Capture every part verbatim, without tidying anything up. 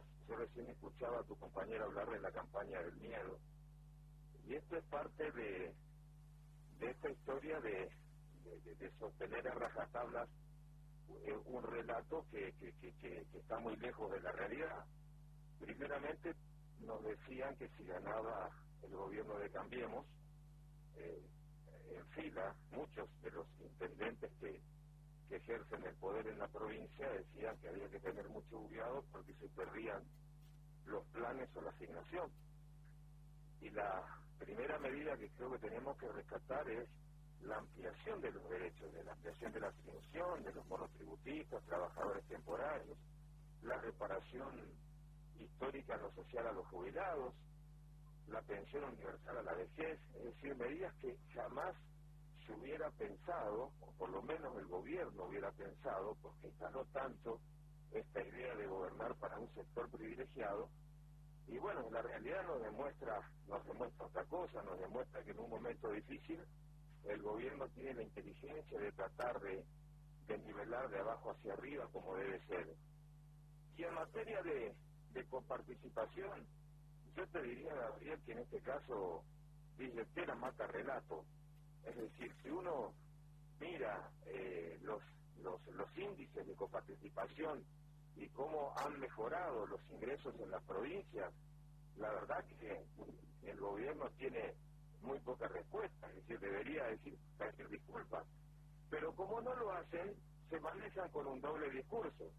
yo recién escuchaba a tu compañero hablar de la campaña del miedo, y esto es parte de, de esta historia de, de, de, de sostener a rajatablas eh, un relato que, que, que, que, que está muy lejos de la realidad. Primeramente nos decían que si ganaba el gobierno de Cambiemos, eh, en fila, muchos de los intendentes que, que ejercen el poder en la provincia decían que había que tener mucho cuidado porque se perdían los planes o la asignación. Y la primera medida que creo que tenemos que rescatar es la ampliación de los derechos, de la ampliación de la asignación, de los monotributistas, trabajadores temporarios, la reparación histórica en lo social a los jubilados, la pensión universal a la vejez, es decir, medidas que jamás se hubiera pensado, o por lo menos el gobierno hubiera pensado, porque instaló tanto esta idea de gobernar para un sector privilegiado. Y bueno, la realidad nos demuestra, nos demuestra otra cosa, nos demuestra que en un momento difícil el gobierno tiene la inteligencia de tratar de, de nivelar de abajo hacia arriba como debe ser. Y en materia de, de coparticipación, yo te diría, Gabriel, que en este caso billetera mata relato. Es decir, si uno mira eh, los, los, los índices de coparticipación y cómo han mejorado los ingresos en las provincias, la verdad que el gobierno tiene muy poca respuesta, es decir, debería decir, pedir disculpas. Pero como no lo hacen, se manejan con un doble discurso.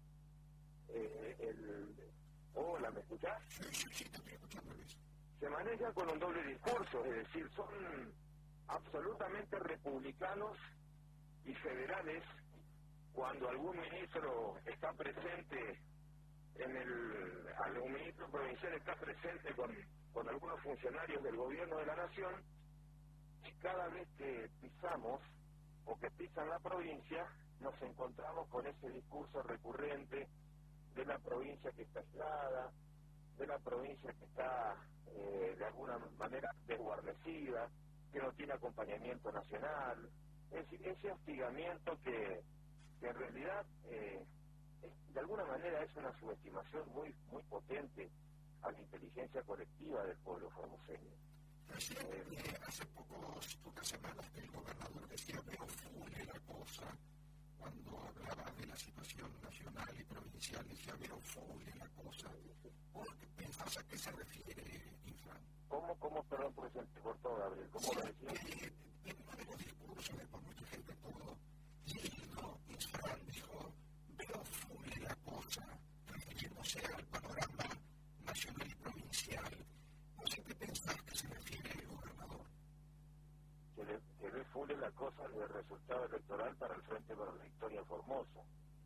Eh, el, Hola, ¿me escuchás? Sí, sí, sí, te estoy escuchando, Luis. Se maneja con un doble discurso, es decir, son absolutamente republicanos y federales cuando algún ministro está presente en el, algún ministro provincial está presente con, con algunos funcionarios del gobierno de la nación, y cada vez que pisamos o que pisan la provincia nos encontramos con ese discurso recurrente de la provincia que está aislada, de la provincia que está eh, de alguna manera desguarnecida, que no tiene acompañamiento nacional, es decir, ese hostigamiento que, que en realidad eh, es, de alguna manera es una subestimación muy muy potente a la inteligencia colectiva del pueblo formoseño. Presidente, eh, hace pocos, pocas semanas que el gobernador decía pero fule la cosa, cuando hablaba de la situación nacional y provincial, decía pero fule la cosa. ¿Por qué pensás a qué se refiere, Infran? ¿Cómo, cómo, perdón, por eso te cortó, Gabriel? ¿Cómo lo decía? Eh, en uno de los discursos, de por mucha gente todo, Gildo Infran dijo pero fule la cosa, refiriéndose al panorama nacional y provincial. No sé qué pensás que se refiere el gobernador. Que le, que le fule la cosa del resultado electoral para el Frente para la Victoria Formosa,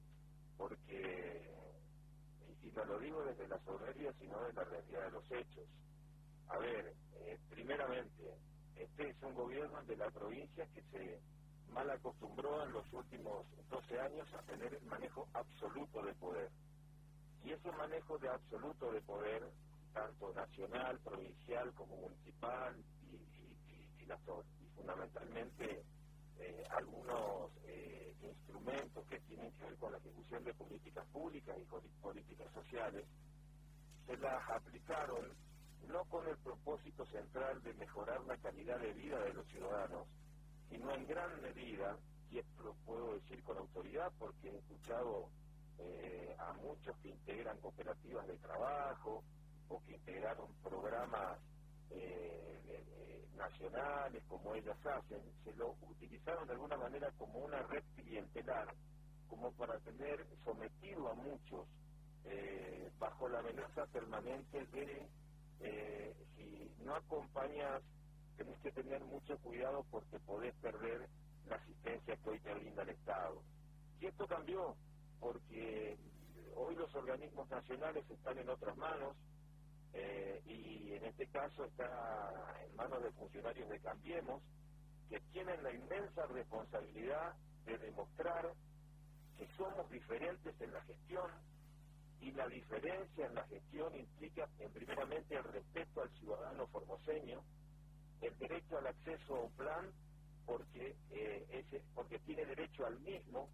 porque, y, y no lo digo desde la soberbia, sino de la realidad de los hechos. A ver, eh, primeramente, este es un gobierno de la provincia que se mal acostumbró en los últimos doce años a tener el manejo absoluto de poder. Y ese manejo de absoluto de poder, tanto nacional, provincial como municipal, y, y, y, y, la, y fundamentalmente eh, algunos eh, instrumentos que tienen que ver con la ejecución de políticas públicas y políticas sociales, se las aplicaron no con el propósito central de mejorar la calidad de vida de los ciudadanos, sino en gran medida, y esto lo puedo decir con autoridad porque he escuchado eh, a muchos que integran cooperativas de trabajo o que integraron programas eh, eh, nacionales como ellas hacen, se lo utilizaron de alguna manera como una red clientelar, como para tener sometido a muchos eh, bajo la amenaza permanente de eh, si no acompañas tenés que tener mucho cuidado porque podés perder la asistencia que hoy te brinda el Estado. Y esto cambió porque hoy los organismos nacionales están en otras manos, eh, y en este caso está en manos de funcionarios de Cambiemos, que tienen la inmensa responsabilidad de demostrar que somos diferentes en la gestión, y la diferencia en la gestión implica, en primeramente, el respeto al ciudadano formoseño, el derecho al acceso a un plan, porque, eh, ese, porque tiene derecho al mismo,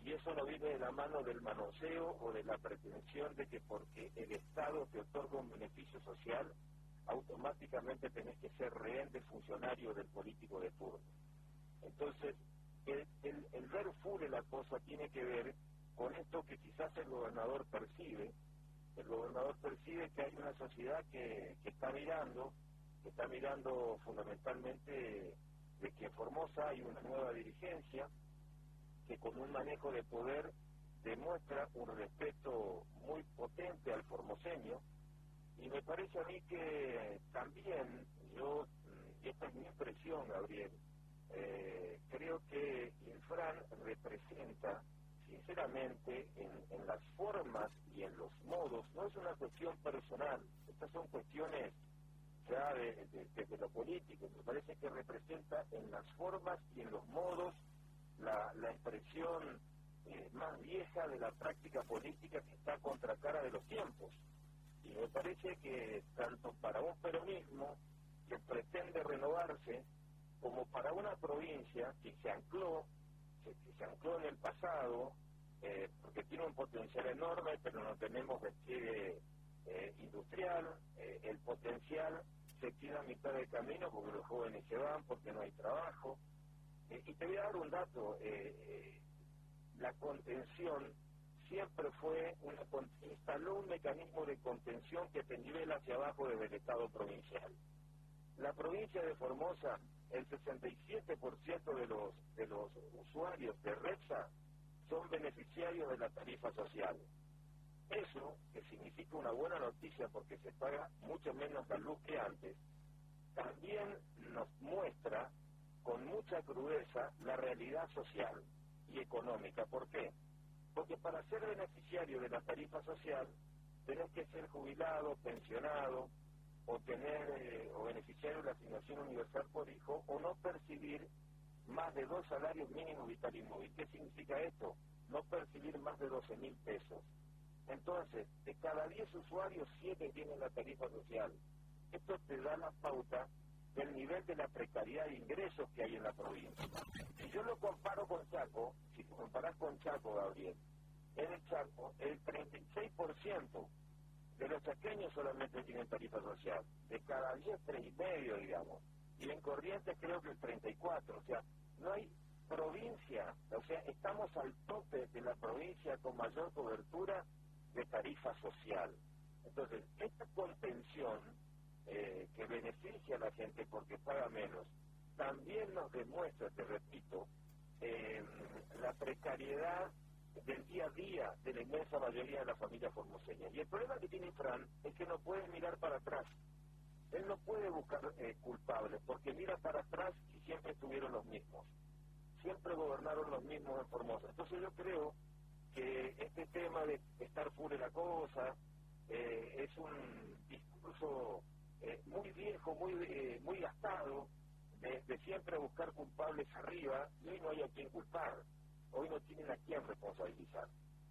y eso no viene de la mano del manoseo o de la pretensión de que porque el Estado te otorga un beneficio social, automáticamente tenés que ser rehén del funcionario del político de turno. Entonces, el, el, el ver full la cosa tiene que ver con esto que quizás el gobernador percibe. El gobernador percibe que hay una sociedad que, que está mirando, que está mirando fundamentalmente de que en Formosa hay una nueva dirigencia, que con un manejo de poder demuestra un respeto muy potente al formoseño, y me parece a mí que también, yo, y esta es mi impresión, Gabriel, eh, creo que Infran representa, sinceramente, en, en las formas y en los modos, no es una cuestión personal, estas son cuestiones ya de, de, de, de lo político, me parece que representa en las formas y en los modos la, la expresión eh, más vieja de la práctica política que está a contracara de los tiempos. Y me parece que tanto para un peronismo que pretende renovarse, como para una provincia que se ancló, que, que se ancló en el pasado, eh, porque tiene un potencial enorme, pero no tenemos despliegue eh, industrial, eh, el potencial se queda a mitad del camino porque los jóvenes se van, porque no hay trabajo. Eh, y te voy a dar un dato, eh, eh, la contención siempre fue, una instaló un mecanismo de contención que te nivela hacia abajo desde el Estado provincial. La provincia de Formosa, el sesenta y siete por ciento de los, de los usuarios de Repsa son beneficiarios de la tarifa social. Eso, que significa una buena noticia porque se paga mucho menos la luz que antes, también nos muestra con mucha crudeza la realidad social y económica. ¿Por qué? Porque para ser beneficiario de la tarifa social tenés que ser jubilado, pensionado, o tener eh, o beneficiario de la asignación universal por hijo, o no percibir más de dos salarios mínimos vital y móvil. ¿Qué significa esto? No percibir más de doce mil pesos. Entonces, de cada diez usuarios, siete tienen la tarifa social. Esto te da la pauta del nivel de la precariedad de ingresos que hay en la provincia. Si yo lo comparo con Chaco, si te comparás con Chaco, Gabriel, en el Chaco, el treinta y seis por ciento de los chaqueños solamente tienen tarifa social. De cada diez, tres y medio, digamos. Y en Corrientes creo que el treinta y cuatro. O sea, no hay provincia, o sea, estamos al tope de la provincia con mayor cobertura de tarifa social. Entonces, esta contención eh, que beneficia a la gente porque paga menos, también nos demuestra, te repito, eh, la precariedad del día a día de la inmensa mayoría de las familias formoseñas. Y el problema que tiene Fran es que no puede mirar para atrás. Él no puede buscar eh, culpables, porque mira para atrás y siempre estuvieron los mismos. Siempre gobernaron los mismos en Formosa. Entonces yo creo que este tema de estar full en la cosa eh, es un discurso eh, muy viejo, muy eh, muy gastado, de, de siempre buscar culpables arriba, y hoy no hay a quien culpar. Hoy no tienen a quién responsabilizar.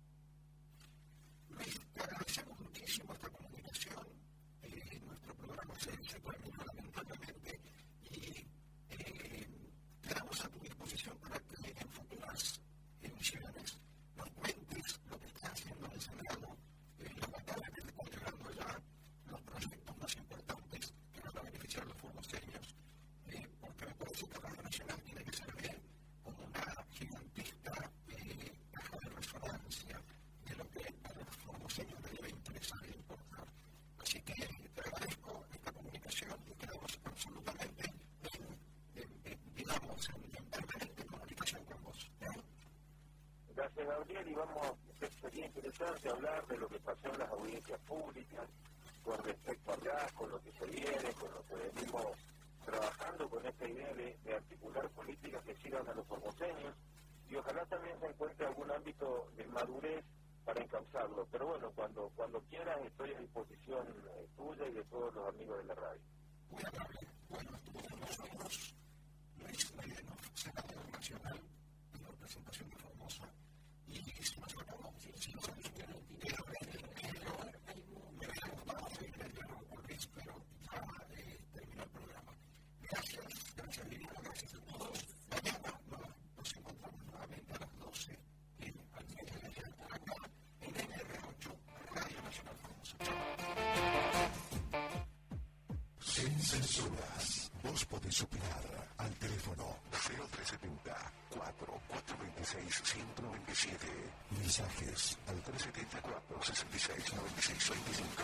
Luis, te agradecemos muchísimo esta comunicación. Eh, nuestro programa se, se terminó lamentablemente y eh, quedamos a tu disposición para que en futuras emisiones nos cuentes lo que está haciendo en el Senado, eh, las batallas que te están llegando ya, los proyectos más importantes que van a beneficiar a los formoseños, eh, porque me parece que la Radio Nacional tiene que ser bien como una gigantesca eh, caja de resonancia de lo que a los formoseños les debe interesar e importar. Así que te agradezco esta comunicación y quedamos absolutamente en, en, en, digamos, en, en permanente comunicación con vos. ¿eh? Gracias, Gabriel, y vamos, sería interesante hablar de lo que pasó en las audiencias públicas con respecto a gas, con lo que se viene, con lo que venimos trabajando con esta idea de, de articular políticas que sirvan a los formoseños, y ojalá también se encuentre algún ámbito de madurez para encauzarlo. Pero bueno, cuando cuando quieras estoy a disposición eh, tuya y de todos los amigos de la radio. Muy amable. Bueno, estuvo con nosotros Luis Leidenov, senador nacional en representación de Formosa, y si nos acabamos, si nos acabamos, me había gustado seguir el diálogo con Luis, pero ya eh, terminó el programa. Gracias, gracias Liliana, gracias a todos. Mañana nos encontramos nuevamente a las doce en dudas, vos podés opinar al teléfono cero tres setenta, cuatro cuatro veintiséis, ciento noventa y siete. Mensajes al tres setenta, cuatro sesenta y seis, noventa y seis veinticinco.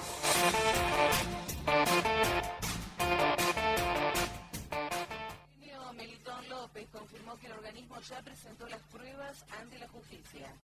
Melitón López confirmó que el organismo ya presentó las pruebas ante la justicia.